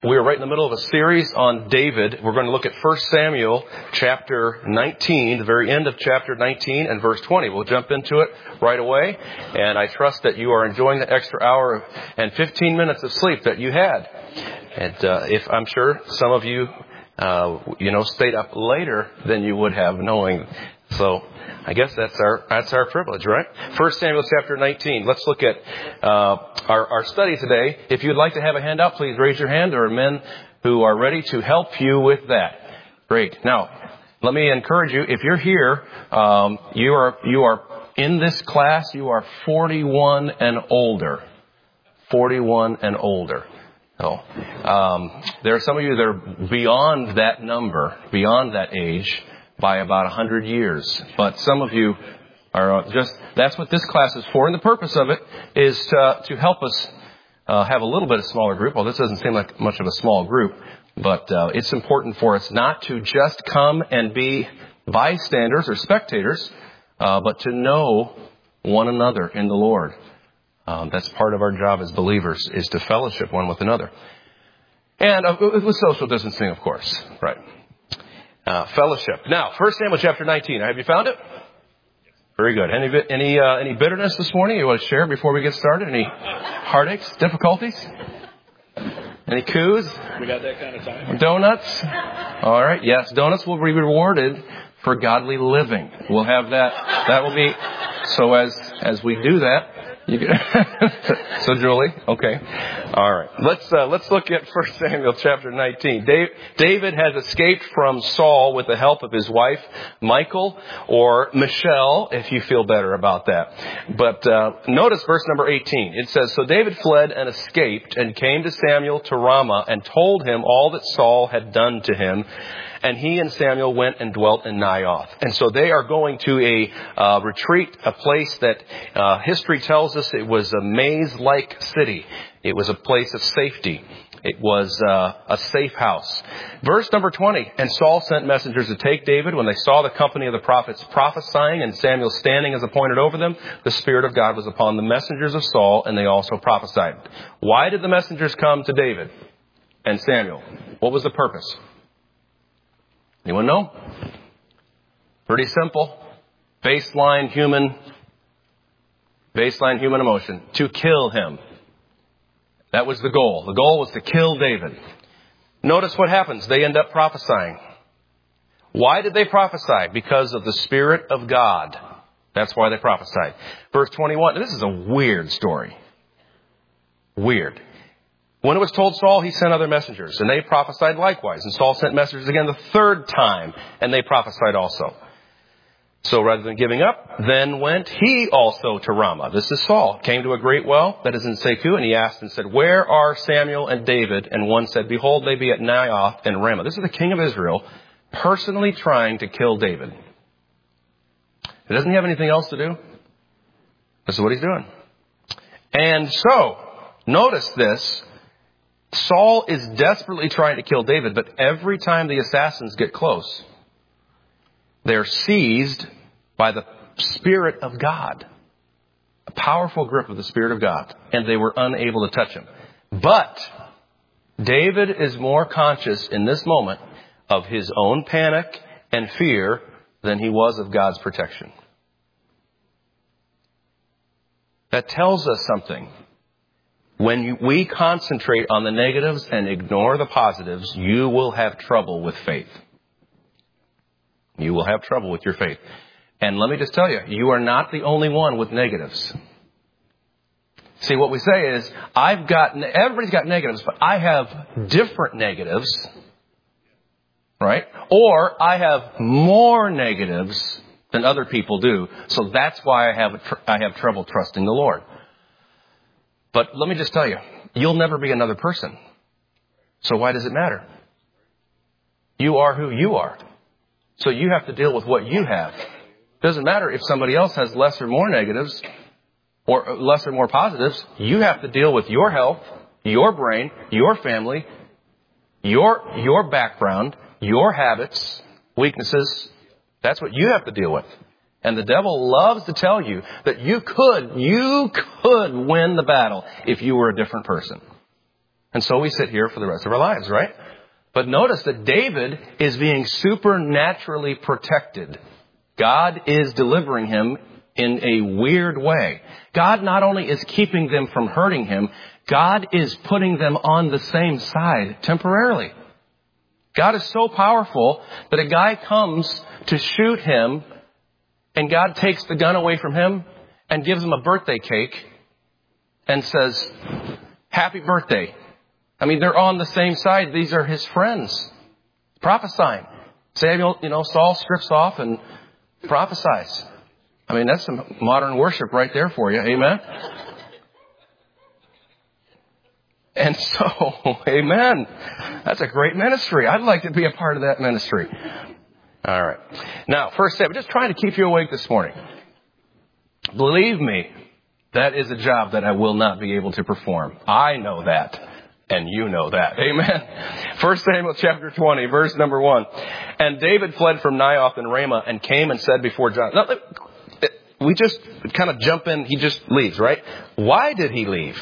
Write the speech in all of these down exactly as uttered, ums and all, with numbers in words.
We are right in the middle of a series on David. We're going to look at First Samuel chapter nineteen, the very end of chapter nineteen and verse twenty. We'll jump into it right away. And I trust that you are enjoying the extra hour and fifteen minutes of sleep that you had. And uh, if I'm sure some of you, uh, you know, stayed up later than you would have knowing. So I guess that's our that's our privilege, right? First Samuel chapter nineteen. Let's look at uh, our, our study today. If you'd like to have a handout, please raise your hand. There are men who are ready to help you with that. Great. Now, let me encourage you. If you're here, um, you are you are in this class. You are forty-one and older. forty-one and older. Oh, um, there are some of you that are beyond that number, beyond that age, by about a hundred years. But some of you are just, that's what this class is for. And the purpose of it is to, to help us uh, have a little bit of smaller group. Well, this doesn't seem like much of a small group, but uh, it's important for us not to just come and be bystanders or spectators, uh, but to know one another in the Lord. Um, that's part of our job as believers, is to fellowship one with another. And uh, with social distancing, of course, right. Uh, fellowship. Now, First Samuel chapter nineteen. Have you found it? Very good. Any any uh, any bitterness this morning you want to share before we get started? Any heartaches, difficulties? Any coups? We got that kind of time. Donuts? All right. Yes, donuts will be rewarded for godly living. We'll have that. That will be. So as as we do that. You can, so Julie, okay, all right. Let's uh, let's look at First Samuel chapter nineteen. Dave, David has escaped from Saul with the help of his wife Michal, or Michelle, if you feel better about that. But uh, notice verse number eighteen. It says, "So David fled and escaped, and came to Samuel to Ramah, and told him all that Saul had done to him. And he and Samuel went and dwelt in Naioth." And so they are going to a uh, retreat, a place that uh, history tells us it was a maze-like city. It was a place of safety. It was uh, a safe house. Verse number twenty, "And Saul sent messengers to take David. When they saw the company of the prophets prophesying and Samuel standing as appointed over them, the Spirit of God was upon the messengers of Saul, and they also prophesied." Why did the messengers come to David and Samuel? What was the purpose? Anyone know? Pretty simple. Baseline human, baseline human emotion. To kill him. That was the goal. The goal was to kill David. Notice what happens. They end up prophesying. Why did they prophesy? Because of the Spirit of God. That's why they prophesied. Verse twenty-one. This is a weird story. Weird. "When it was told Saul, he sent other messengers, and they prophesied likewise. And Saul sent messengers again the third time, and they prophesied also. So rather than giving up, then went he also to Ramah." This is Saul. "Came to a great well that is in Seku, and he asked and said, 'Where are Samuel and David?' And one said, 'Behold, they be at Naioth and Ramah.'" This is the king of Israel personally trying to kill David. He doesn't have anything else to do. This is what he's doing. And so, notice this. Saul is desperately trying to kill David, but every time the assassins get close, they're seized by the Spirit of God. A powerful grip of the Spirit of God. And they were unable to touch him. But David is more conscious in this moment of his own panic and fear than he was of God's protection. That tells us something. When we concentrate on the negatives and ignore the positives, you will have trouble with faith. You will have trouble with your faith. And let me just tell you, you are not the only one with negatives. See, what we say is, I've got, everybody's got negatives, but I have different negatives, right? Or I have more negatives than other people do. So that's why I have, I have trouble trusting the Lord. But let me just tell you, you'll never be another person. So why does it matter? You are who you are. So you have to deal with what you have. It doesn't matter if somebody else has less or more negatives or less or more positives. You have to deal with your health, your brain, your family, your, your background, your habits, weaknesses. That's what you have to deal with. And the devil loves to tell you that you could, you could win the battle if you were a different person. And so we sit here for the rest of our lives, right? But notice that David is being supernaturally protected. God is delivering him in a weird way. God not only is keeping them from hurting him, God is putting them on the same side temporarily. God is so powerful that a guy comes to shoot him and God takes the gun away from him and gives him a birthday cake and says, happy birthday. I mean, they're on the same side. These are his friends prophesying. Samuel, you know, Saul strips off and prophesies. I mean, that's some modern worship right there for you. Amen. And so, amen. That's a great ministry. I'd like to be a part of that ministry. All right. Now, first step, just trying to keep you awake this morning. Believe me, that is a job that I will not be able to perform. I know that. And you know that. Amen. First Samuel chapter twenty, verse number one. And David fled from Naioth and Ramah and came and said before Jonathan. Now, we just kind of jump in. He just leaves, right? Why did he leave?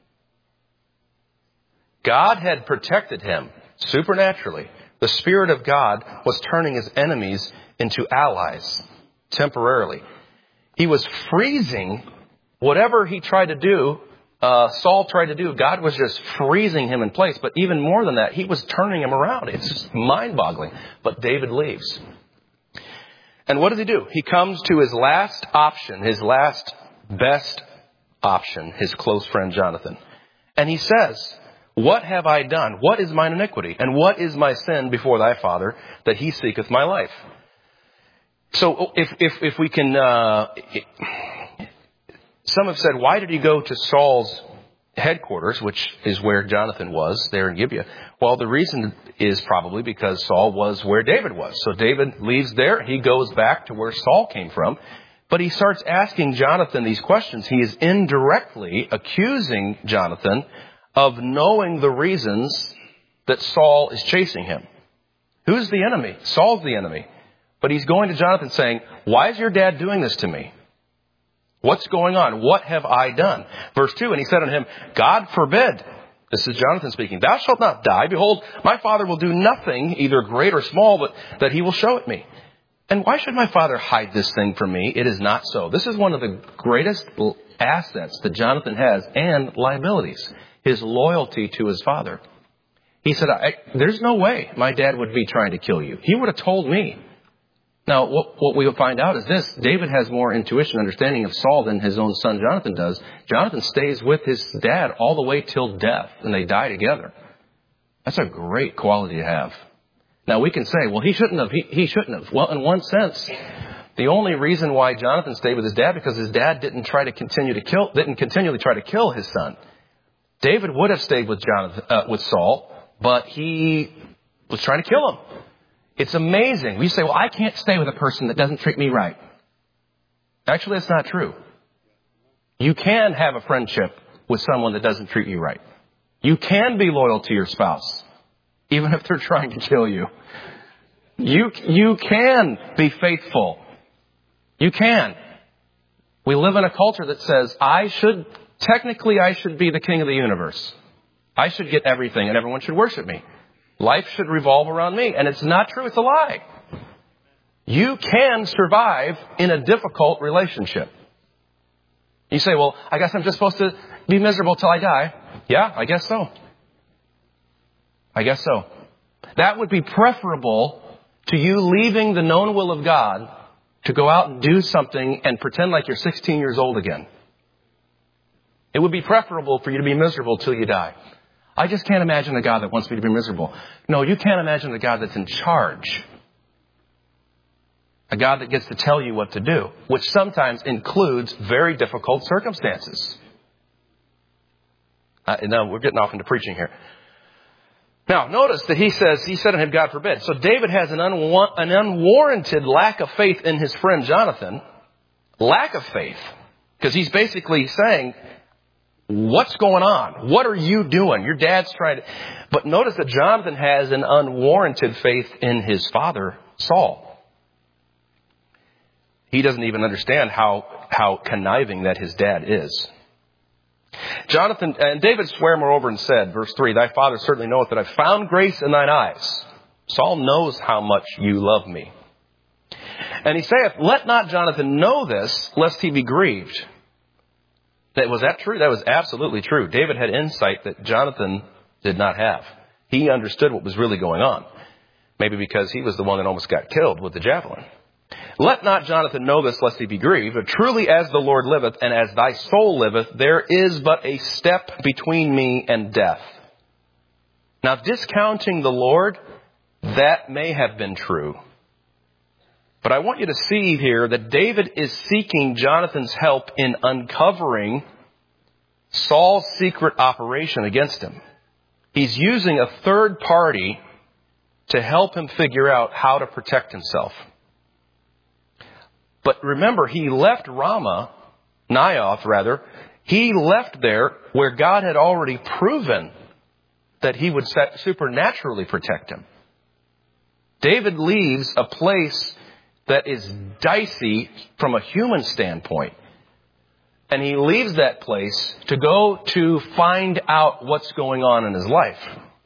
God had protected him supernaturally. The Spirit of God was turning his enemies into allies temporarily. He was freezing whatever he tried to do. Uh, Saul tried to do. God was just freezing him in place. But even more than that, he was turning him around. It's just mind-boggling. But David leaves. And what does he do? He comes to his last option, his last best option, his close friend Jonathan. And he says, what have I done? What is mine iniquity? And what is my sin before thy father that he seeketh my life? So if if, if we can... Uh, some have said, why did he go to Saul's headquarters, which is where Jonathan was, there in Gibeah? Well, the reason is probably because Saul was where David was. So David leaves there. He goes back to where Saul came from. But he starts asking Jonathan these questions. He is indirectly accusing Jonathan of knowing the reasons that Saul is chasing him. Who's the enemy? Saul's the enemy. But he's going to Jonathan saying, why is your dad doing this to me? What's going on? What have I done? Verse two, and he said unto him, God forbid. This is Jonathan speaking. Thou shalt not die. Behold, my father will do nothing, either great or small, but that he will show it me. And why should my father hide this thing from me? It is not so. This is one of the greatest assets that Jonathan has and liabilities. His loyalty to his father. He said, I, there's no way my dad would be trying to kill you. He would have told me. Now, what, what we will find out is this. David has more intuition, understanding of Saul than his own son Jonathan does. Jonathan stays with his dad all the way till death, and they die together. That's a great quality to have. Now, we can say, well, he shouldn't have. He, he shouldn't have. Well, in one sense, the only reason why Jonathan stayed with his dad, because his dad didn't try to continue to kill, didn't continually try to kill his son. David would have stayed with Jonathan, uh, with Saul, but he was trying to kill him. It's amazing. We say, well, I can't stay with a person that doesn't treat me right. Actually, that's not true. You can have a friendship with someone that doesn't treat you right. You can be loyal to your spouse, even if they're trying to kill you. You, you can be faithful. You can. We live in a culture that says, I should, technically I should be the king of the universe. I should get everything and everyone should worship me. Life should revolve around me. And it's not true. It's a lie. You can survive in a difficult relationship. You say, well, I guess I'm just supposed to be miserable till I die. Yeah, I guess so. I guess so. That would be preferable to you leaving the known will of God to go out and do something and pretend like you're sixteen years old again. It would be preferable for you to be miserable till you die. I just can't imagine a God that wants me to be miserable. No, you can't imagine a God that's in charge. A God that gets to tell you what to do, which sometimes includes very difficult circumstances. Uh, now, we're getting off into preaching here. Now, notice that he says, he said to him, God forbid. So David has an, unwa- an unwarranted lack of faith in his friend Jonathan. Lack of faith. Because he's basically saying, what's going on? What are you doing? Your dad's trying to... But notice that Jonathan has an unwarranted faith in his father, Saul. He doesn't even understand how, how conniving that his dad is. Jonathan, and David sware moreover and said, verse three, thy father certainly knoweth that I found grace in thine eyes. Saul knows how much you love me. And he saith, let not Jonathan know this, lest he be grieved. That, was that true? That was absolutely true. David had insight that Jonathan did not have. He understood what was really going on. Maybe because he was the one that almost got killed with the javelin. Let not Jonathan know this, lest he be grieved. But truly as the Lord liveth, and as thy soul liveth, there is but a step between me and death. Now, discounting the Lord, that may have been true. But I want you to see here that David is seeking Jonathan's help in uncovering Saul's secret operation against him. He's using a third party to help him figure out how to protect himself. But remember, he left Ramah, Naioth rather, he left there where God had already proven that he would supernaturally protect him. David leaves a place that is dicey from a human standpoint. And he leaves that place to go to find out what's going on in his life.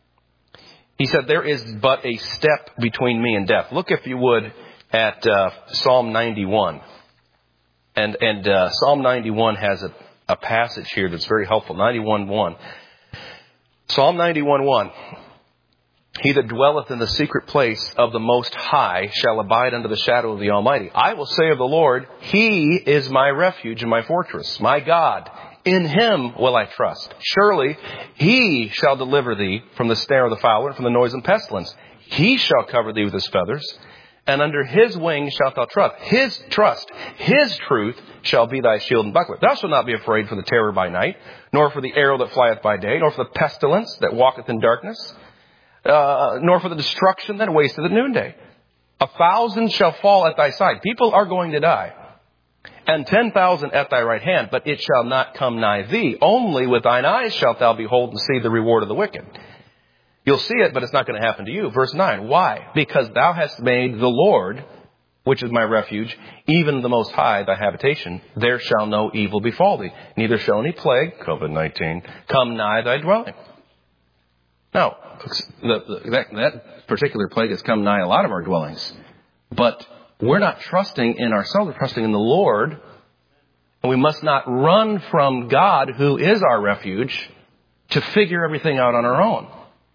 He said, there is but a step between me and death. Look, if you would, at uh, Psalm ninety-one. And, and uh, Psalm ninety-one has a, a passage here that's very helpful. ninety-one one. Psalm ninety-one one. He that dwelleth in the secret place of the Most High shall abide under the shadow of the Almighty. I will say of the Lord, He is my refuge and my fortress, my God. In Him will I trust. Surely He shall deliver thee from the snare of the fowler and from the noise and pestilence. He shall cover thee with His feathers, and under His wings shalt thou trust. His trust, His truth shall be thy shield and buckler. Thou shalt not be afraid for the terror by night, nor for the arrow that flieth by day, nor for the pestilence that walketh in darkness, Uh, nor for the destruction that wasteth at noonday. A thousand shall fall at thy side. People are going to die. And ten thousand at thy right hand, but it shall not come nigh thee. Only with thine eyes shalt thou behold and see the reward of the wicked. You'll see it, but it's not going to happen to you. Verse nine. Why? Because thou hast made the Lord, which is my refuge, even the Most High, thy habitation. There shall no evil befall thee. Neither shall any plague, COVID nineteen, come nigh thy dwelling. Now, the, the, that, that particular plague has come nigh a lot of our dwellings. But we're not trusting in ourselves. We're trusting in the Lord. And we must not run from God, who is our refuge, to figure everything out on our own.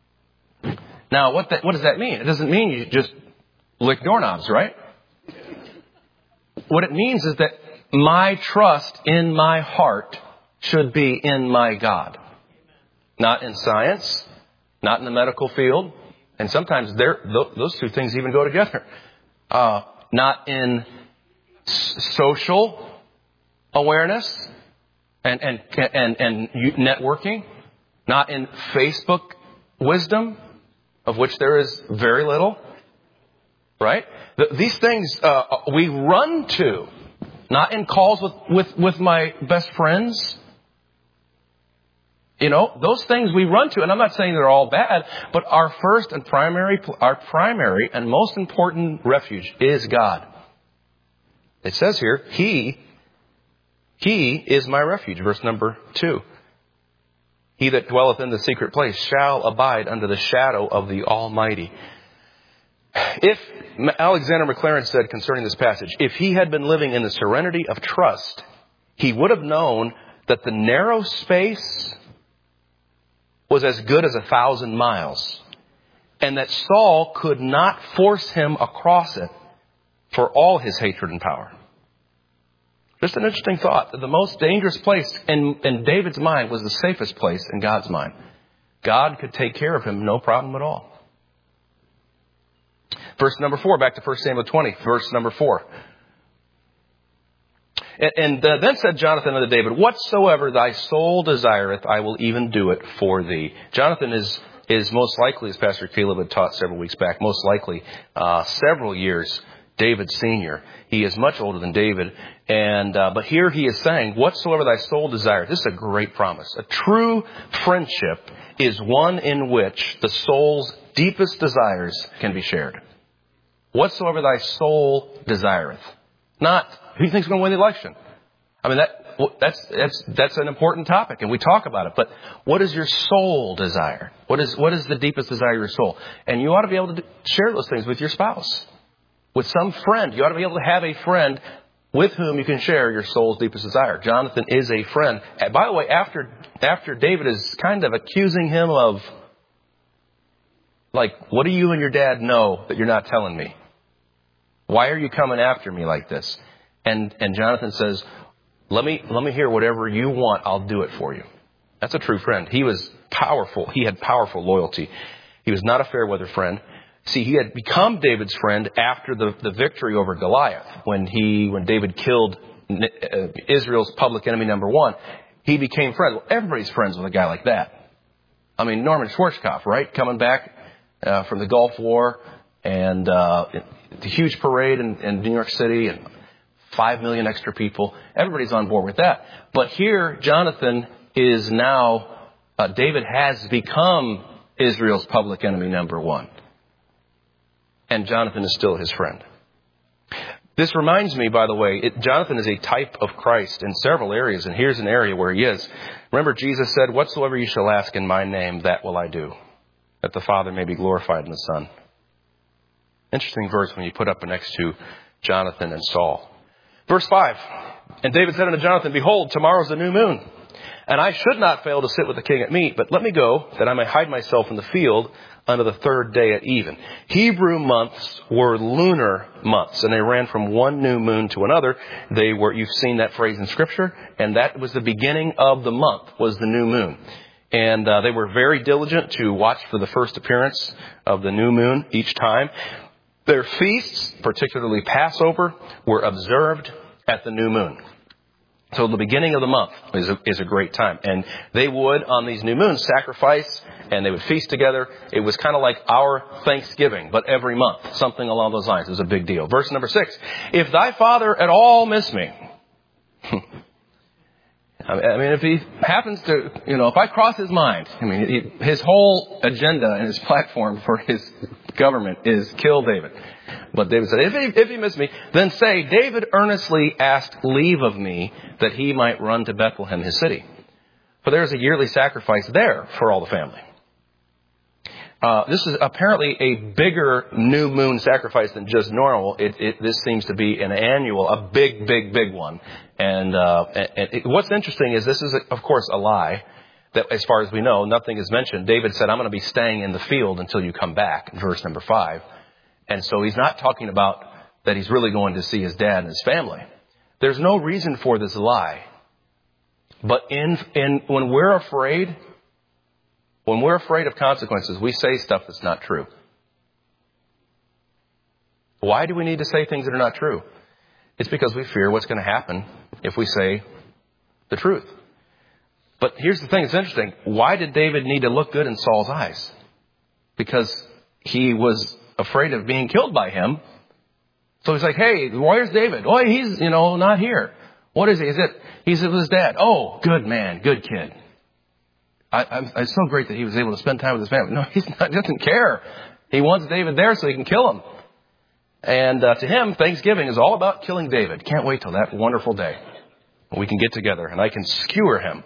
Now, what, that, what does that mean? It doesn't mean you just lick doorknobs, right? What it means is that my trust in my heart should be in my God. Not in science. Not in the medical field. And sometimes those two things even go together. Uh, not in s- social awareness and, and, and, and networking. Not in Facebook wisdom, of which there is very little. Right? The, these things uh, we run to. Not in calls with, with, with my best friends. You know, those things we run to, and I'm not saying they're all bad, but our first and primary, our primary and most important refuge is God. It says here, He, He is my refuge. Verse number two. He that dwelleth in the secret place shall abide under the shadow of the Almighty. If, Alexander Maclaren said concerning this passage, if he had been living in the serenity of trust, he would have known that the narrow space was as good as a thousand miles, and that Saul could not force him across it for all his hatred and power. Just an interesting thought. The most dangerous place in, in David's mind was the safest place in God's mind. God could take care of him, no problem at all. Verse number four, back to First Samuel twenty, verse number four. And, and uh, then said Jonathan unto David, whatsoever thy soul desireth, I will even do it for thee. Jonathan is is most likely, as Pastor Caleb had taught several weeks back, most likely uh, several years David's senior. He is much older than David. And uh, but here he is saying, whatsoever thy soul desireth. This is a great promise. A true friendship is one in which the soul's deepest desires can be shared. Whatsoever thy soul desireth. Not, who do you think is going to win the election? I mean, that that's, that's, that's an important topic, and we talk about it. But what is your soul desire? What is, what is the deepest desire of your soul? And you ought to be able to share those things with your spouse, with some friend. You ought to be able to have a friend with whom you can share your soul's deepest desire. Jonathan is a friend. And by the way, after, after David is kind of accusing him of, like, what do you and your dad know that you're not telling me? Why are you coming after me like this? And and Jonathan says, let me let me hear whatever you want. I'll do it for you. That's a true friend. He was powerful. He had powerful loyalty. He was not a fair weather friend. See, he had become David's friend after the, the victory over Goliath. When he when David killed Israel's public enemy number one, he became friends. Well, everybody's friends with a guy like that. I mean, Norman Schwarzkopf, right? Coming back uh, from the Gulf War and uh, the huge parade in, in New York City and five million extra people. Everybody's on board with that. But here, Jonathan is now, uh, David has become Israel's public enemy number one. And Jonathan is still his friend. This reminds me, by the way, it, Jonathan is a type of Christ in several areas. And here's an area where he is. Remember, Jesus said, whatsoever you shall ask in my name, that will I do, that the Father may be glorified in the Son. Interesting verse when you put up next to Jonathan and Saul. Verse five, and David said unto Jonathan, behold, tomorrow is the new moon, and I should not fail to sit with the king at meat, but let me go, that I may hide myself in the field unto the third day at even. Hebrew months were lunar months, and they ran from one new moon to another. They were, you've seen that phrase in Scripture, and that was the beginning of the month, was the new moon. And uh, they were very diligent to watch for the first appearance of the new moon each time. Their feasts, particularly Passover, were observed at the new moon. So the beginning of the month is a, is a great time. And they would, on these new moons, sacrifice, and they would feast together. It was kind of like our Thanksgiving, but every month, something along those lines. It was a big deal. Verse number six, if thy father at all miss me. I mean, if he happens to, you know, if I cross his mind, I mean, he, his whole agenda and his platform for his government is kill David. But David said, if he, if he miss me, then say, David earnestly asked leave of me that he might run to Bethlehem, his city. For there is a yearly sacrifice there for all the family. Uh, this is apparently a bigger new moon sacrifice than just normal. It, it, this seems to be an annual, a big, big, big one. And, uh, and it, what's interesting is this is, of course, a lie. That, as far as we know, nothing is mentioned. David said, I'm going to be staying in the field until you come back, in verse number five. And so he's not talking about that he's really going to see his dad and his family. There's no reason for this lie. But in, in when we're afraid, when we're afraid of consequences, we say stuff that's not true. Why do we need to say things that are not true? It's because we fear what's going to happen if we say the truth. But here's the thing, it's interesting. Why did David need to look good in Saul's eyes? Because he was afraid of being killed by him. So he's like, hey, where's David? Oh, he's, you know, not here. What is he? Is it? He's with his dad. Oh, good man, good kid. I, I'm, it's so great that he was able to spend time with his family. No, he's not, he doesn't care. He wants David there so he can kill him. And uh, to him, Thanksgiving is all about killing David. Can't wait till that wonderful day when we can get together and I can skewer him.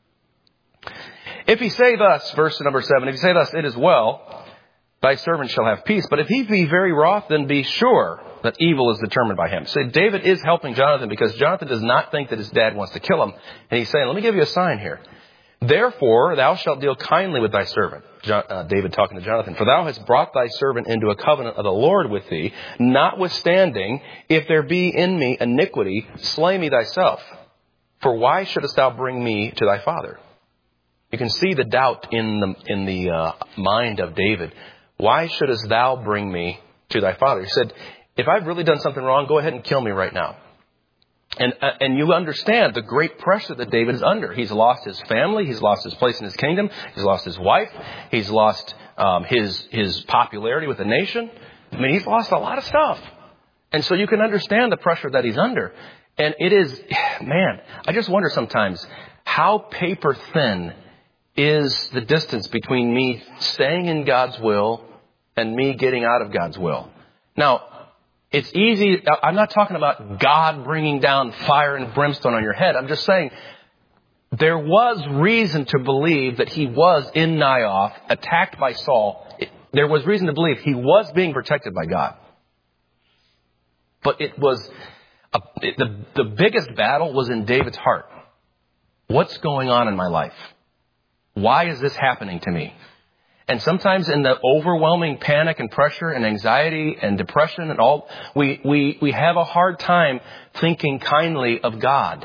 If he say thus, verse number seven, if he say thus, it is well, thy servant shall have peace. But if he be very wroth, then be sure that evil is determined by him. So David is helping Jonathan because Jonathan does not think that his dad wants to kill him. And he's saying, let me give you a sign here. Therefore, thou shalt deal kindly with thy servant. John, uh, David talking to Jonathan. For thou hast brought thy servant into a covenant of the Lord with thee. Notwithstanding, if there be in me iniquity, slay me thyself. For why shouldest thou bring me to thy father? You can see the doubt in the in the uh, mind of David. Why shouldest thou bring me to thy father? He said, if I've really done something wrong, go ahead and kill me right now. And uh, and you understand the great pressure that David is under. He's lost his family. He's lost his place in his kingdom. He's lost his wife. He's lost um, his his popularity with the nation. I mean, he's lost a lot of stuff. And so you can understand the pressure that he's under. And it is, man, I just wonder sometimes how paper thin is the distance between me staying in God's will and me getting out of God's will. Now, It's easy. I'm not talking about God bringing down fire and brimstone on your head. I'm just saying there was reason to believe that he was in Naioth, attacked by Saul. There was reason to believe he was being protected by God. But it was a, it, the, the biggest battle was in David's heart. What's going on in my life? Why is this happening to me? And sometimes in the overwhelming panic and pressure and anxiety and depression and all, we, we, we have a hard time thinking kindly of God.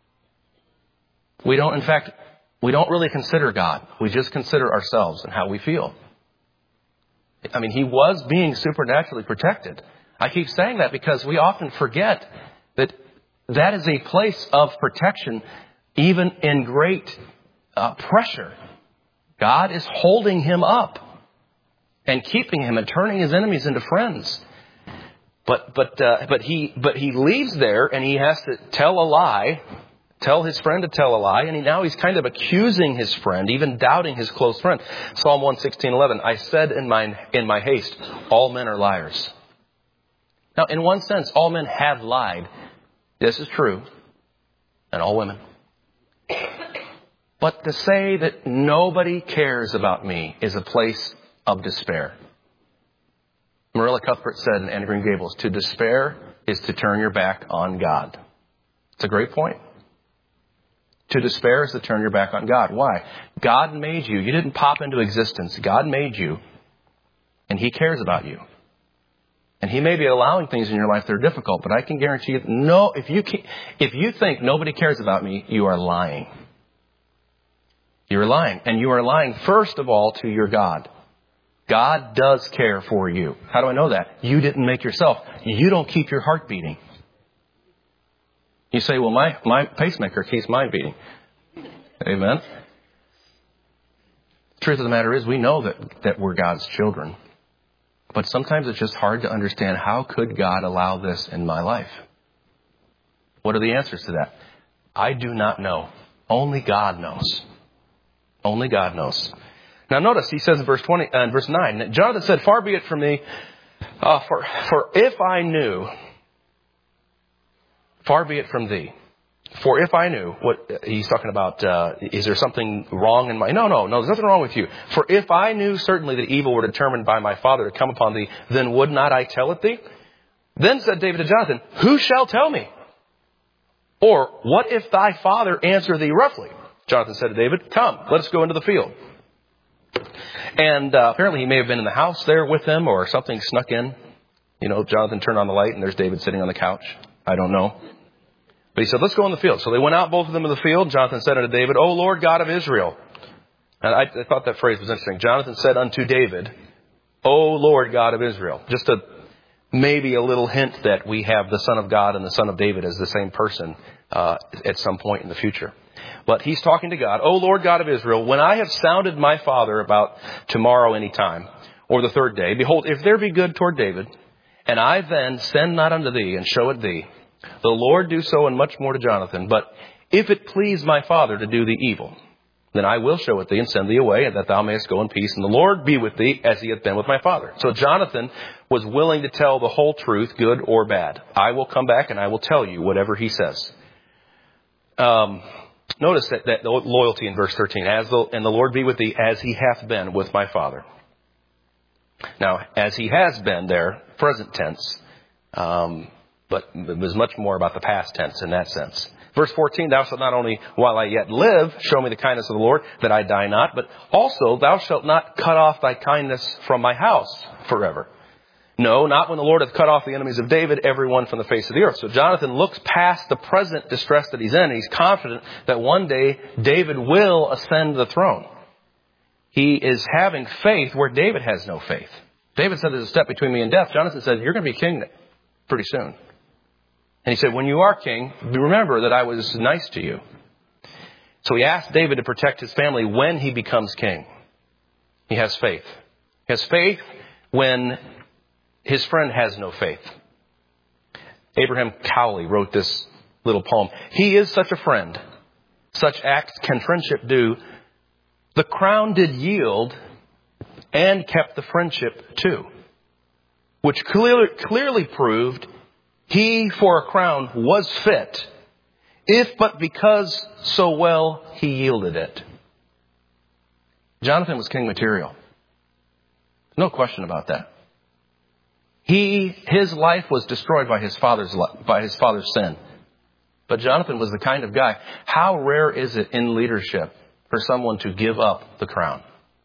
We don't, in fact, we don't really consider God. We just consider ourselves and how we feel. I mean, he was being supernaturally protected. I keep saying that because we often forget that that is a place of protection, even in great uh, pressure. God is holding him up and keeping him and turning his enemies into friends. But but uh, but he but he leaves there and he has to tell a lie, tell his friend to tell a lie, and he, now he's kind of accusing his friend, even doubting his close friend. Psalm one sixteen eleven. I said in my in my haste, all men are liars. Now, in one sense, all men have lied. This is true, and all women. But to say that nobody cares about me is a place of despair. Marilla Cuthbert said in Anne of Green Gables, to despair is to turn your back on God. It's a great point. To despair is to turn your back on God. Why? God made you. You didn't pop into existence. God made you, and he cares about you. And he may be allowing things in your life that are difficult, but I can guarantee you, no, if you can, if you think nobody cares about me, you are lying. You're lying. And you are lying, first of all, to your God. God does care for you. How do I know that? You didn't make yourself. You don't keep your heart beating. You say, well, my, my pacemaker keeps mine beating. Amen. The truth of the matter is we know that, that we're God's children. But sometimes it's just hard to understand, how could God allow this in my life? What are the answers to that? I do not know. Only God knows. Only God knows. Now notice he says in verse twenty, uh, in verse nine, Jonathan said, far be it from me, uh, for, for if I knew, far be it from thee. For if I knew, what he's talking about, uh, is there something wrong in my, no, no, no, there's nothing wrong with you. For if I knew certainly that evil were determined by my father to come upon thee, then would not I tell it thee? Then said David to Jonathan, who shall tell me? Or what if thy father answer thee roughly? Jonathan said to David, come, let us go into the field. And uh, apparently he may have been in the house there with them, or something snuck in. You know, Jonathan turned on the light and there's David sitting on the couch. I don't know. But he said, let's go in the field. So they went out, both of them in the field. Jonathan said unto David, O Lord God of Israel. And I, I thought that phrase was interesting. Jonathan said unto David, O Lord God of Israel. Just a maybe a little hint that we have the Son of God and the Son of David as the same person uh, at some point in the future. But he's talking to God. O Lord God of Israel, when I have sounded my father about tomorrow any time, or the third day, behold, if there be good toward David, and I then send not unto thee and show it thee, the Lord do so and much more to Jonathan. But if it please my father to do thee evil, then I will show it thee and send thee away, and that thou mayest go in peace. And the Lord be with thee as he hath been with my father. So Jonathan was willing to tell the whole truth, good or bad. I will come back and I will tell you whatever he says. Um, notice that, that loyalty in verse thirteen. As the, and the Lord be with thee as he hath been with my father. Now, as he has been there, present tense. Um, But it was much more about the past tense in that sense. Verse fourteen, thou shalt not only while I yet live show me the kindness of the Lord, that I die not, but also thou shalt not cut off thy kindness from my house forever. No, not when the Lord hath cut off the enemies of David, every one from the face of the earth. So Jonathan looks past the present distress that he's in, and he's confident that one day David will ascend the throne. He is having faith where David has no faith. David said, there's a step between me and death. Jonathan said, you're going to be king pretty soon. And he said, when you are king, remember that I was nice to you. So he asked David to protect his family when he becomes king. He has faith. He has faith when his friend has no faith. Abraham Cowley wrote this little poem. He is such a friend. Such acts can friendship do. The crown did yield and kept the friendship too. which clearly, clearly proved he for a crown was fit, if but because so well he yielded it. Jonathan was king material. No question about that. He, his life was destroyed by his father's, by his father's sin. But Jonathan was the kind of guy. How rare is it in leadership for someone to give up the crown?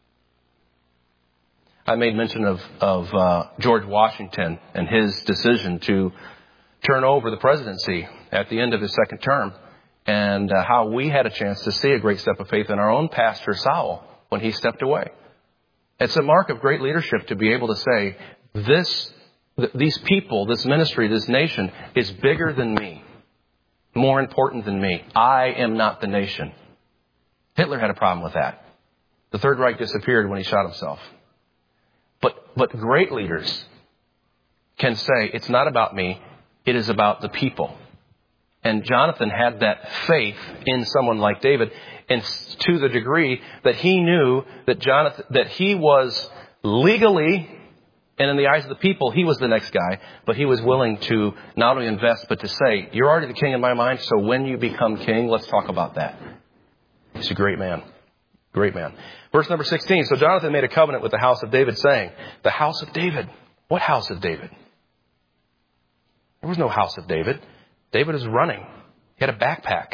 I made mention of, of uh, George Washington and his decision to turn over the presidency at the end of his second term, and uh, how we had a chance to see a great step of faith in our own pastor, Sowell, when he stepped away. It's a mark of great leadership to be able to say, this, th- these people, this ministry, this nation is bigger than me, more important than me. I am not the nation. Hitler had a problem with that. The Third Reich disappeared when he shot himself. But, but great leaders can say, it's not about me, it is about the people. And Jonathan had that faith in someone like David, and to the degree that he knew that Jonathan, that he was legally, and in the eyes of the people, he was the next guy, but he was willing to not only invest, but to say, you're already the king in my mind, so when you become king, let's talk about that. He's a great man. Great man. Verse number sixteen. So Jonathan made a covenant with the house of David, saying, the house of David. What house of David? There was no house of David. David was running. He had a backpack.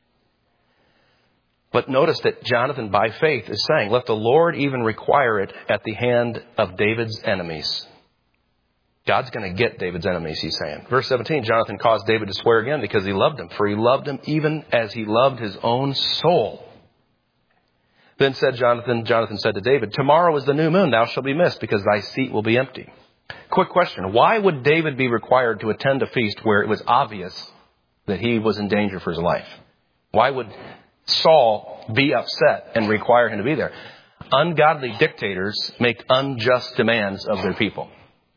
But notice that Jonathan, by faith, is saying, let the Lord even require it at the hand of David's enemies. God's going to get David's enemies, he's saying. Verse seventeen, Jonathan caused David to swear again because he loved him, for he loved him even as he loved his own soul. Then said Jonathan, Jonathan said to David, tomorrow is the new moon, thou shalt be missed, because thy seat will be empty. Quick question. Why would David be required to attend a feast where it was obvious that he was in danger for his life? Why would Saul be upset and require him to be there? Ungodly dictators make unjust demands of their people.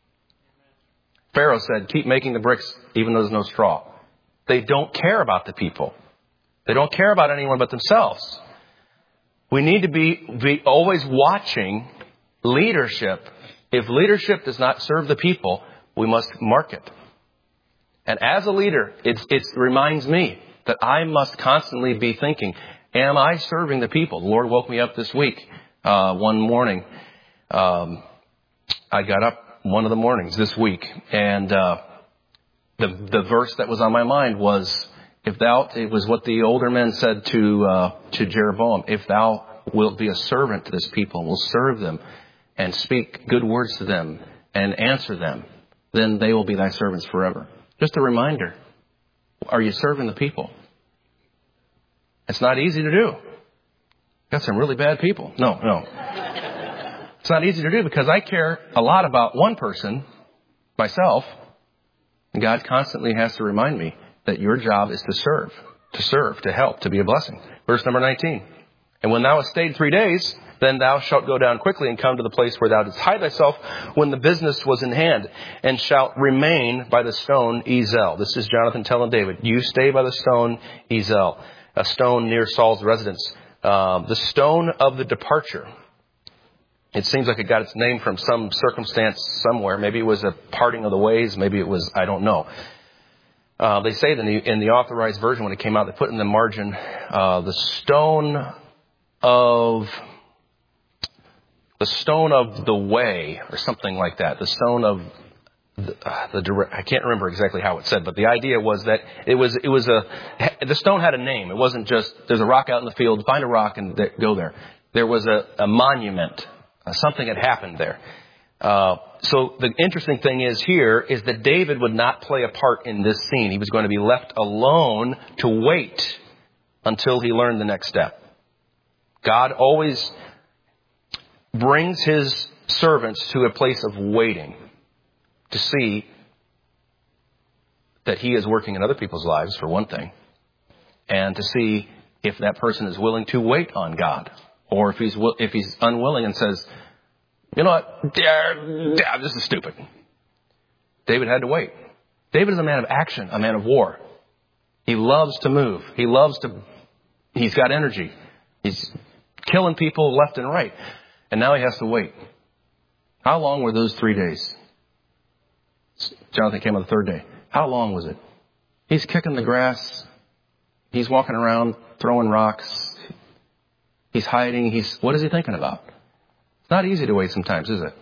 Pharaoh said, keep making the bricks even though there's no straw. They don't care about the people. They don't care about anyone but themselves. We need to be, be always watching leadership. If leadership does not serve the people, we must mark it. And as a leader, it, it reminds me that I must constantly be thinking, am I serving the people? The Lord woke me up this week, uh, one morning. Um, I got up one of the mornings this week, and uh, the the verse that was on my mind was, if thou, it was what the older men said to uh, to Jeroboam, if thou wilt be a servant to this people and will serve them and speak good words to them and answer them, then they will be thy servants forever. Just a reminder. Are you serving the people? It's not easy to do. Got some really bad people. No, no. It's not easy to do because I care a lot about one person, myself, and God constantly has to remind me that your job is to serve, to serve, to help, to be a blessing. Verse number nineteen. And when thou hast stayed three days, then thou shalt go down quickly and come to the place where thou didst hide thyself when the business was in hand, and shalt remain by the stone Ezel. This is Jonathan telling David, you stay by the stone Ezel, a stone near Saul's residence. Uh, the stone of the departure. It seems like it got its name from some circumstance somewhere. Maybe it was a parting of the ways. Maybe it was, I don't know. Uh, they say in the, in the authorized version when it came out, they put in the margin, uh, the stone of, the stone of the way, or something like that. The stone of the, uh, the direct, I can't remember exactly how it said, but the idea was that it was, it was a, the stone had a name. It wasn't just, there's a rock out in the field, find a rock and th- go there. There was a, a monument. Uh, something had happened there. Uh, so the interesting thing is here is that David would not play a part in this scene. He was going to be left alone to wait until he learned the next step. God always brings his servants to a place of waiting to see that he is working in other people's lives, for one thing, and to see if that person is willing to wait on God. Or if he's if he's unwilling and says, you know what, yeah, yeah, this is stupid. David had to wait. David is a man of action, a man of war. He loves to move. He loves to, he's got energy. He's killing people left and right. And now he has to wait. How long were those three days? Jonathan came on the third day. How long was it? He's kicking the grass. He's walking around, throwing rocks. He's hiding. He's, what is he thinking about? It's not easy to wait sometimes, is it?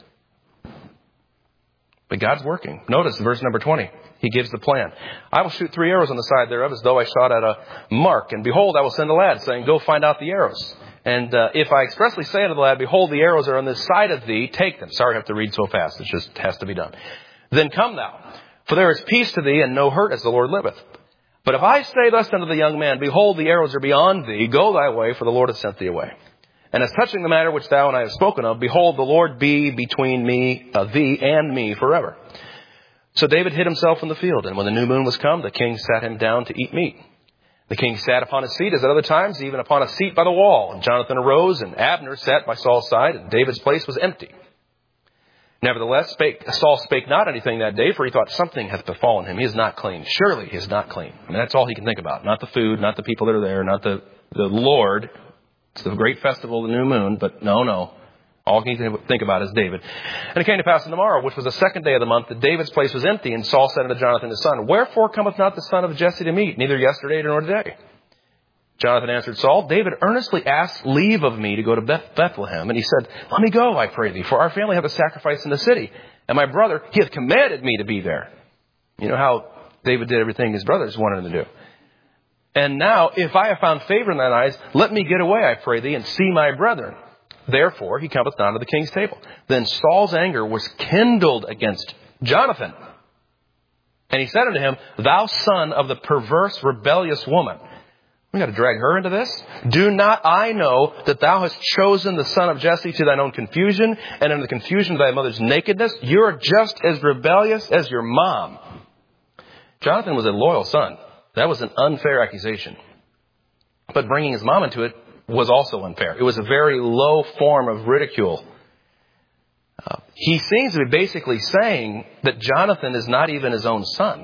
But God's working. Notice verse number twenty. He gives the plan. I will shoot three arrows on the side thereof as though I shot at a mark. And behold, I will send a lad, saying, go find out the arrows. And uh, if I expressly say unto the lad, behold, the arrows are on this side of thee, take them. Sorry I have to read so fast. It just has to be done. Then come thou, for there is peace to thee and no hurt, as the Lord liveth. But if I say thus unto the young man, behold, the arrows are beyond thee, go thy way, for the Lord hath sent thee away. And as touching the matter which thou and I have spoken of, behold, the Lord be between me, uh, thee and me forever. So David hid himself in the field, and when the new moon was come, the king sat him down to eat meat. The king sat upon his seat, as at other times, even upon a seat by the wall. And Jonathan arose, and Abner sat by Saul's side, and David's place was empty. Nevertheless, spake, Saul spake not anything that day, for he thought something hath befallen him. He is not clean. Surely he is not clean. I mean, that's all he can think about. Not the food, not the people that are there, not the, the Lord. It's the great festival of the new moon, but no, no. All he can think about is David. And it came to pass on the morrow, which was the second day of the month, that David's place was empty. And Saul said unto Jonathan his son, wherefore cometh not the son of Jesse to meat, neither yesterday nor today? Jonathan answered Saul, David earnestly asked leave of me to go to Beth- Bethlehem. And he said, let me go, I pray thee, for our family hath a sacrifice in the city. And my brother, he hath commanded me to be there. You know how David did everything his brothers wanted him to do. And now, if I have found favor in thine eyes, let me get away, I pray thee, and see my brethren. Therefore, he cometh not to the king's table. Then Saul's anger was kindled against Jonathan. And he said unto him, thou son of the perverse, rebellious woman. We got to drag her into this. Do not I know that thou hast chosen the son of Jesse to thine own confusion, and in the confusion of thy mother's nakedness? You're just as rebellious as your mom. Jonathan was a loyal son. That was an unfair accusation. But bringing his mom into it was also unfair. It was a very low form of ridicule. Uh, he seems to be basically saying that Jonathan is not even his own son.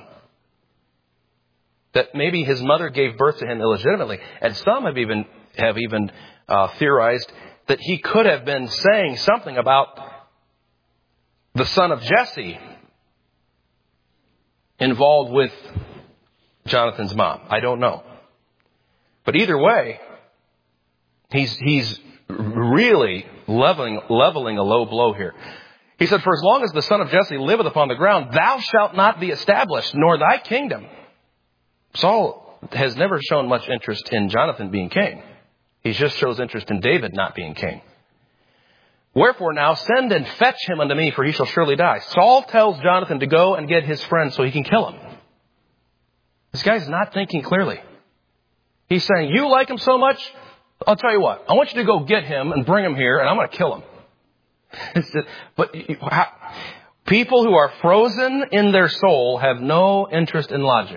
That maybe his mother gave birth to him illegitimately. And some have even have even uh, theorized that he could have been saying something about the son of Jesse involved with Jonathan's mom. I don't know. But either way, he's he's really leveling leveling a low blow here. He said, for as long as the son of Jesse liveth upon the ground, thou shalt not be established, nor thy kingdom. Saul has never shown much interest in Jonathan being king. He just shows interest in David not being king. Wherefore now send and fetch him unto me, for he shall surely die. Saul tells Jonathan to go and get his friend so he can kill him. This guy's not thinking clearly. He's saying, you like him so much? I'll tell you what. I want you to go get him and bring him here, and I'm going to kill him. It's just, but how, people who are frozen in their soul have no interest in logic.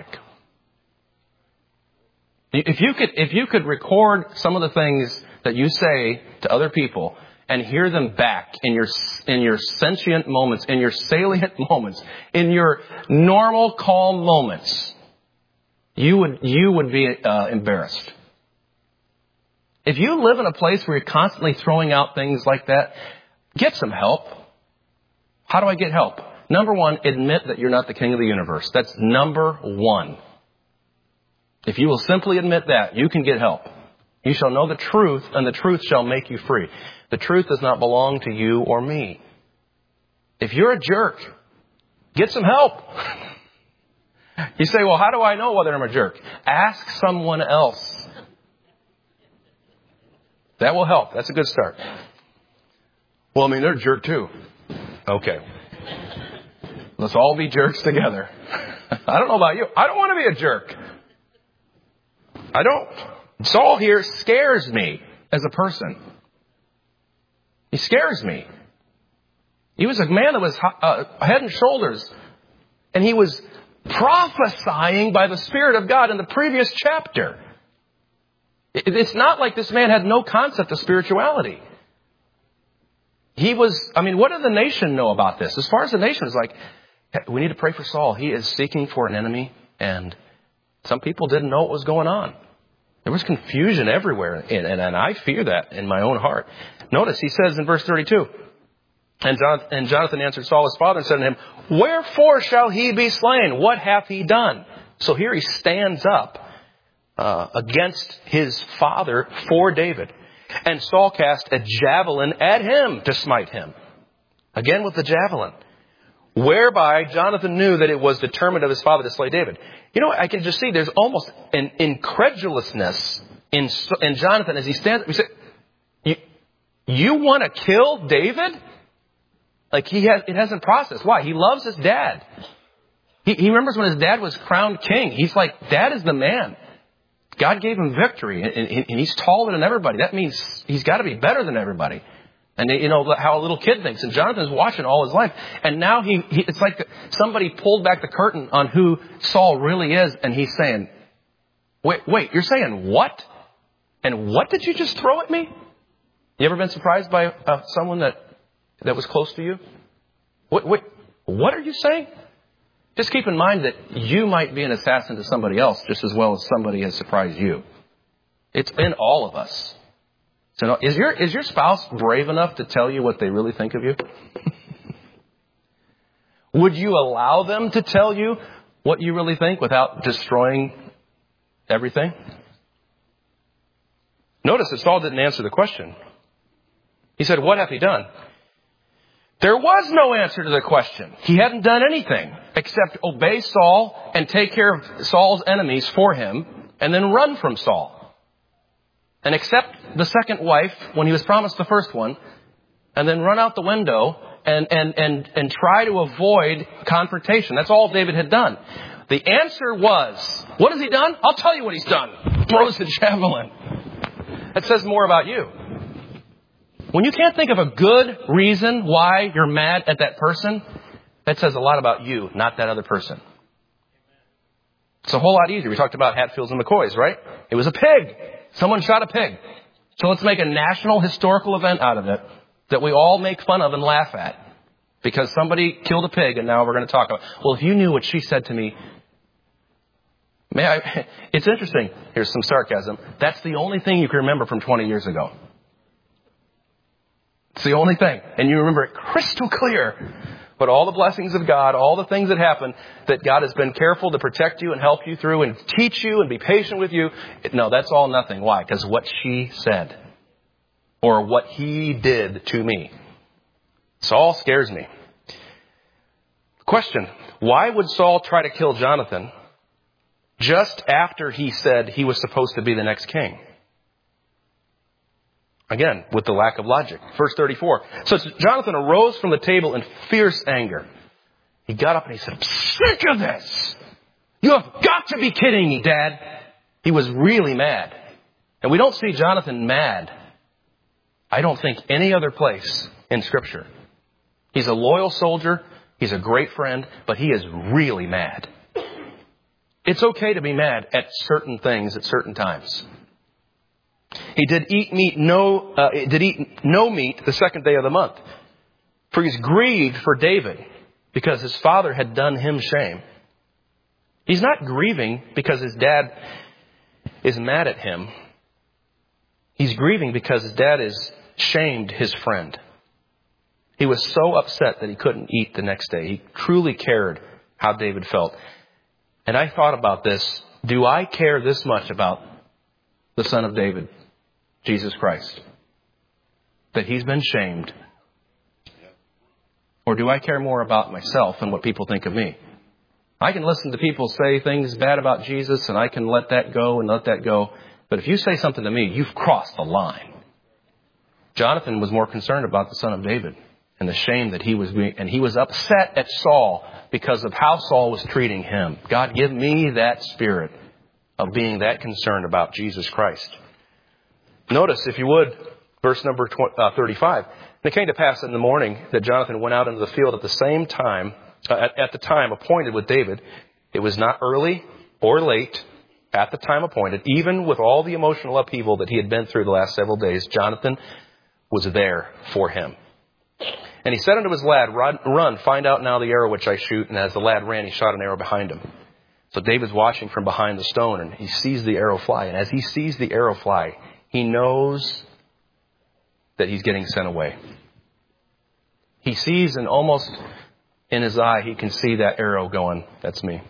If you could, if you could record some of the things that you say to other people and hear them back in your, in your sentient moments, in your salient moments, in your normal calm moments, you would, you would be uh, embarrassed. If you live in a place where you're constantly throwing out things like that, get some help. How do I get help? Number one, admit that you're not the king of the universe. That's number one. If you will simply admit that, you can get help. You shall know the truth, and the truth shall make you free. The truth does not belong to you or me. If you're a jerk, get some help. You say, well, how do I know whether I'm a jerk? Ask someone else. That will help. That's a good start. Well, I mean, they're a jerk too. Okay. Let's all be jerks together. I don't know about you. I don't want to be a jerk. I don't. Saul here scares me as a person. He scares me. He was a man that was uh, head and shoulders. And he was prophesying by the Spirit of God in the previous chapter. It's not like this man had no concept of spirituality. He was, I mean, what did the nation know about this? As far as the nation is like, we need to pray for Saul. He is seeking for an enemy. And some people didn't know what was going on. There was confusion everywhere. And, and, and I fear that in my own heart. Notice he says in verse thirty-two, And Jonathan, and Jonathan answered Saul his father and said to him, wherefore shall he be slain? What hath he done? So here he stands up uh, against his father for David. And Saul cast a javelin at him to smite him. Again with the javelin. Whereby Jonathan knew that it was determined of his father to slay David. You know, I can just see there's almost an incredulousness in, in Jonathan as he stands up. He said, you, you want to kill David? Like he has, it hasn't processed. Why? He loves his dad. He, he remembers when his dad was crowned king. He's like, Dad is the man. God gave him victory, and, and, and he's taller than everybody. That means he's got to be better than everybody. And you know how a little kid thinks. And Jonathan's watching all his life, and now he, he it's like somebody pulled back the curtain on who Saul really is, and he's saying, "Wait, wait, you're saying what? And what did you just throw at me?" You ever been surprised by uh, someone that that was close to you? What, what, what are you saying? Just keep in mind that you might be an assassin to somebody else just as well as somebody has surprised you. It's in all of us. So is your, is your spouse brave enough to tell you what they really think of you? Would you allow them to tell you what you really think without destroying everything? Notice that Saul didn't answer the question. He said, what hath he done? There was no answer to the question. He hadn't done anything except obey Saul and take care of Saul's enemies for him and then run from Saul. And accept the second wife when he was promised the first one and then run out the window and, and, and, and try to avoid confrontation. That's all David had done. The answer was, what has he done? I'll tell you what he's done. Throws the javelin. That says more about you. When you can't think of a good reason why you're mad at that person, that says a lot about you, not that other person. It's a whole lot easier. We talked about Hatfields and McCoys, right? It was a pig. Someone shot a pig. So let's make a national historical event out of it that we all make fun of and laugh at because somebody killed a pig and now we're going to talk about, well, if you knew what she said to me, may I, it's interesting. Here's some sarcasm. That's the only thing you can remember from twenty years ago. It's the only thing. And you remember it crystal clear. But all the blessings of God, all the things that happen that God has been careful to protect you and help you through and teach you and be patient with you. No, that's all nothing. Why? Because what she said or what he did to me. Saul scares me. Question. Why would Saul try to kill Jonathan just after he said he was supposed to be the next king? Again, with the lack of logic. Verse thirty-four. So Jonathan arose from the table in fierce anger. He got up and he said, I'm sick of this. You have got to be kidding me, Dad. He was really mad. And we don't see Jonathan mad, I don't think, any other place in Scripture. He's a loyal soldier. He's a great friend, but he is really mad. It's okay to be mad at certain things at certain times. He did eat meat no uh, did eat no meat the second day of the month. For he's grieved for David because his father had done him shame. He's not grieving because his dad is mad at him. He's grieving because his dad has shamed his friend. He was so upset that he couldn't eat the next day. He truly cared how David felt. And I thought about this. Do I care this much about the Son of David, Jesus Christ, that he's been shamed? Or do I care more about myself and what people think of me? I can listen to people say things bad about Jesus and I can let that go and let that go. But if you say something to me, you've crossed the line. Jonathan was more concerned about the Son of David and the shame that he was being, and he was upset at Saul because of how Saul was treating him. God, give me that spirit of being that concerned about Jesus Christ. Notice, if you would, verse number thirty-five. And it came to pass in the morning that Jonathan went out into the field at the same time, uh, at, at the time appointed with David. It was not early or late, at the time appointed. Even with all the emotional upheaval that he had been through the last several days, Jonathan was there for him. And he said unto his lad, run, run, find out now the arrow which I shoot. And as the lad ran, he shot an arrow behind him. So David's watching from behind the stone, and he sees the arrow fly. And as he sees the arrow fly, he knows that he's getting sent away. He sees, and almost in his eye, he can see that arrow going, that's me.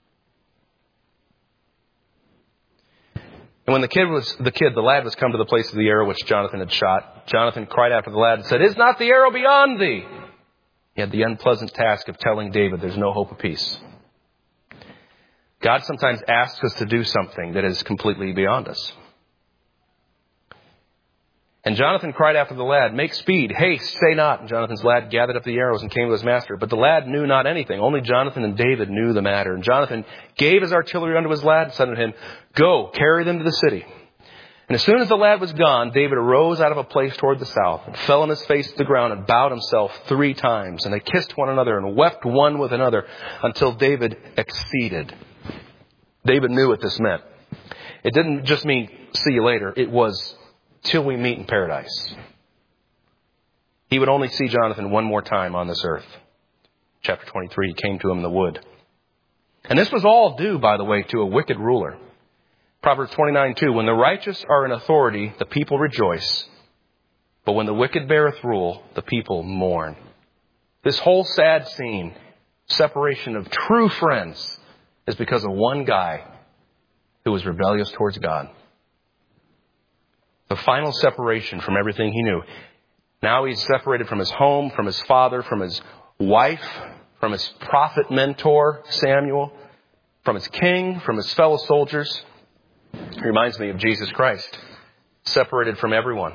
And when the kid was, the kid, the lad was come to the place of the arrow which Jonathan had shot, Jonathan cried after the lad and said, "Is not the arrow beyond thee?" He had the unpleasant task of telling David there's no hope of peace. God sometimes asks us to do something that is completely beyond us. And Jonathan cried after the lad, "Make speed, haste, say not." And Jonathan's lad gathered up the arrows and came to his master. But the lad knew not anything. Only Jonathan and David knew the matter. And Jonathan gave his artillery unto his lad and said unto him, "Go, carry them to the city." And as soon as the lad was gone, David arose out of a place toward the south and fell on his face to the ground and bowed himself three times. And they kissed one another and wept one with another until David exceeded. David knew what this meant. It didn't just mean see you later. It was till we meet in paradise. He would only see Jonathan one more time on this earth. Chapter twenty-three, he came to him in the wood. And this was all due, by the way, to a wicked ruler. Proverbs twenty-nine two, when the righteous are in authority, the people rejoice. But when the wicked beareth rule, the people mourn. This whole sad scene, separation of true friends, is because of one guy who was rebellious towards God. The final separation from everything he knew. Now he's separated from his home, from his father, from his wife, from his prophet mentor, Samuel, from his king, from his fellow soldiers. It reminds me of Jesus Christ, separated from everyone.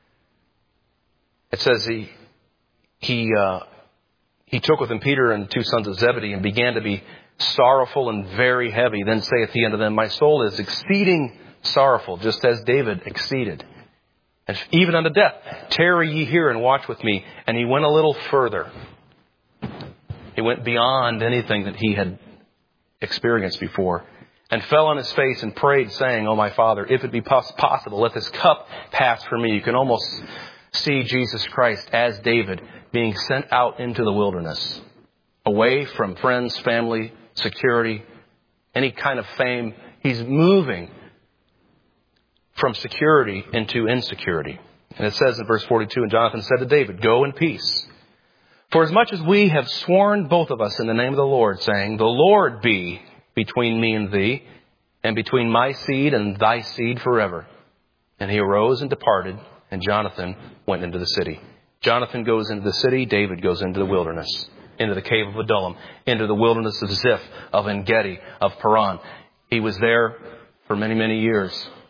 It says he he uh, he took with him Peter and the two sons of Zebedee and began to be sorrowful and very heavy. Then saith he unto them, "My soul is exceeding sorrowful, just as David exceeded. And even unto death, tarry ye here and watch with me." And he went a little further. He went beyond anything that he had experienced before. And fell on his face and prayed, saying, "O my Father, if it be possible, let this cup pass from me." You can almost see Jesus Christ as David being sent out into the wilderness, away from friends, family, security, any kind of fame. He's moving from security into insecurity. And it says in verse forty-two, and Jonathan said to David, "Go in peace. For as much as we have sworn both of us in the name of the Lord, saying, the Lord be between me and thee, and between my seed and thy seed forever." And he arose and departed, and Jonathan went into the city. Jonathan goes into the city, David goes into the wilderness, into the cave of Adullam, into the wilderness of Ziph, of En-Gedi, of Paran. He was there for many, many years.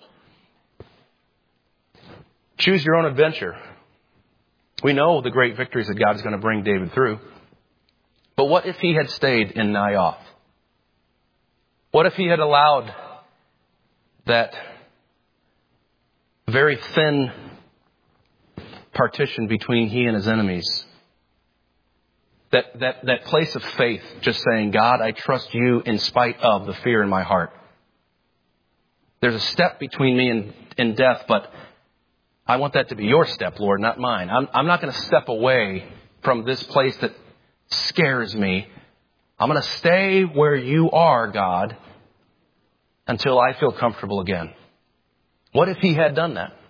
Choose your own adventure. We know the great victories that God is going to bring David through. But what if he had stayed in Naioth? What if he had allowed that very thin partition between he and his enemies? That, that, that place of faith, just saying, "God, I trust you in spite of the fear in my heart. There's a step between me and, and death, but I want that to be your step, Lord, not mine. I'm, I'm not going to step away from this place that scares me. I'm going to stay where you are, God, until I feel comfortable again." What if he had done that?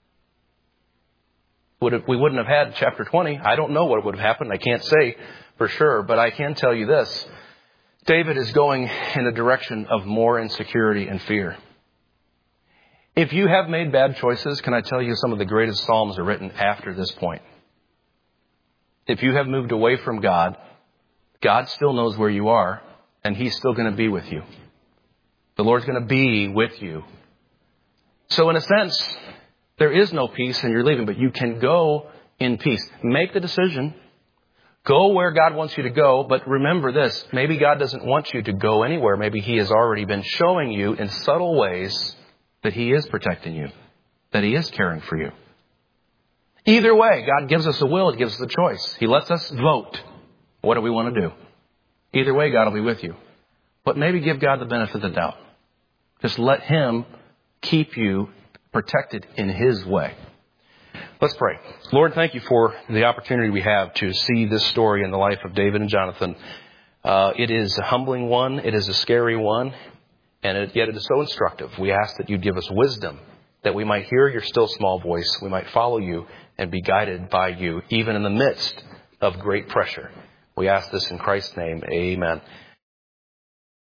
Would have, we wouldn't have had chapter twenty. I don't know what would have happened. I can't say for sure, but I can tell you this. David is going in a direction of more insecurity and fear. If you have made bad choices, can I tell you some of the greatest Psalms are written after this point? If you have moved away from God, God still knows where you are, and He's still going to be with you. The Lord's going to be with you. So in a sense, there is no peace and you're leaving, but you can go in peace. Make the decision. Go where God wants you to go, but remember this. Maybe God doesn't want you to go anywhere. Maybe He has already been showing you in subtle ways that He is protecting you, that He is caring for you. Either way, God gives us a will. He gives us a choice. He lets us vote. What do we want to do? Either way, God will be with you. But maybe give God the benefit of the doubt. Just let Him keep you protected in His way. Let's pray. Lord, thank you for the opportunity we have to see this story in the life of David and Jonathan. Uh, it is a humbling one. It is a scary one. And it, yet it is so instructive. We ask that you give us wisdom, that we might hear your still small voice. We might follow you and be guided by you, even in the midst of great pressure. We ask this in Christ's name. Amen.